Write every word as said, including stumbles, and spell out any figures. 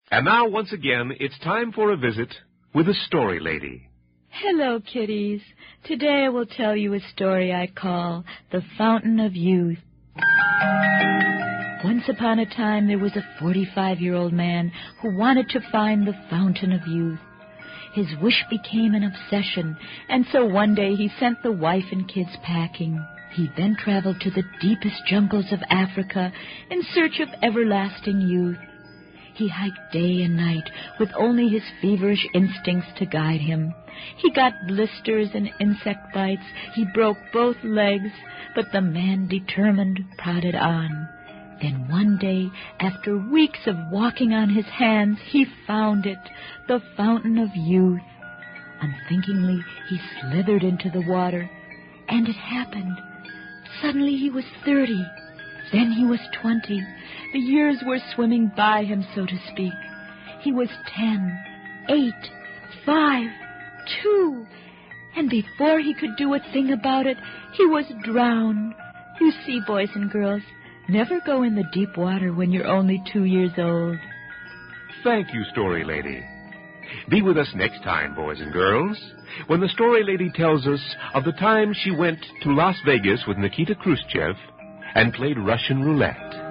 And now, once again, it's time for a visit with the Story Lady. Hello, kiddies. Today I will tell you a story I call The Fountain of Youth. Once upon a time, there was a forty-five-year-old man who wanted to find the Fountain of Youth. His wish became an obsession, and so one day he sent the wife and kids packing. He then traveled to the deepest jungles of Africa in search of everlasting youth. He hiked day and night with only his feverish instincts to guide him. He got blisters and insect bites. He broke both legs, but the man determined plodded on. Then one day, after weeks of walking on his hands, he found it, the Fountain of Youth. Unthinkingly, he slithered into the water, and it happened. Suddenly he was thirty. Then he was twenty. The years were swimming by him, so to speak. He was ten, eight, five, two, and before he could do a thing about it, he was drowned. You see, boys and girls, never go in the deep water when you're only two years old. Thank you, Story Lady. Be with us next time, boys and girls, when the Story Lady tells us of the time she went to Las Vegas with Nikita Khrushchev and played Russian roulette.